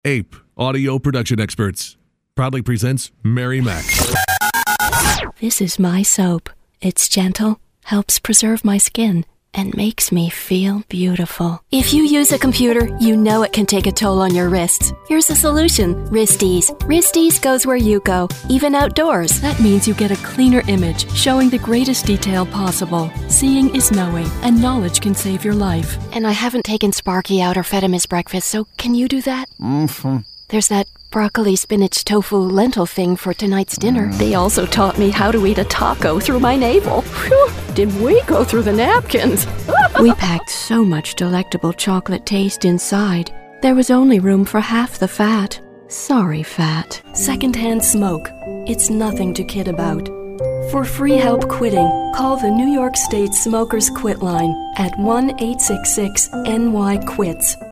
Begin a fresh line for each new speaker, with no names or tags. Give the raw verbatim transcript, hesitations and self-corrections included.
Ape Audio Production Experts proudly presents Mary Mac.
This is my soap. It's gentle, helps preserve my skin, and makes me feel beautiful. If you use a computer, you know it can take a toll on your wrists. Here's a solution. Wristies. Wristies goes where you go, even outdoors. That means you get a cleaner image, showing the greatest detail possible. Seeing is knowing, and knowledge can save your life. And I haven't taken Sparky out or fed him his breakfast, so can you do that?
Mm-hmm.
There's that broccoli, spinach, tofu, lentil thing for tonight's dinner. Mm. They also taught me how to eat a taco through my navel. Whew, did we go through the napkins? We packed so much delectable chocolate taste inside. There was only room for half the fat. Sorry, fat. Secondhand smoke. It's nothing to kid about. For free help quitting, call the New York State Smokers Quit line at one eight six six N Y quits.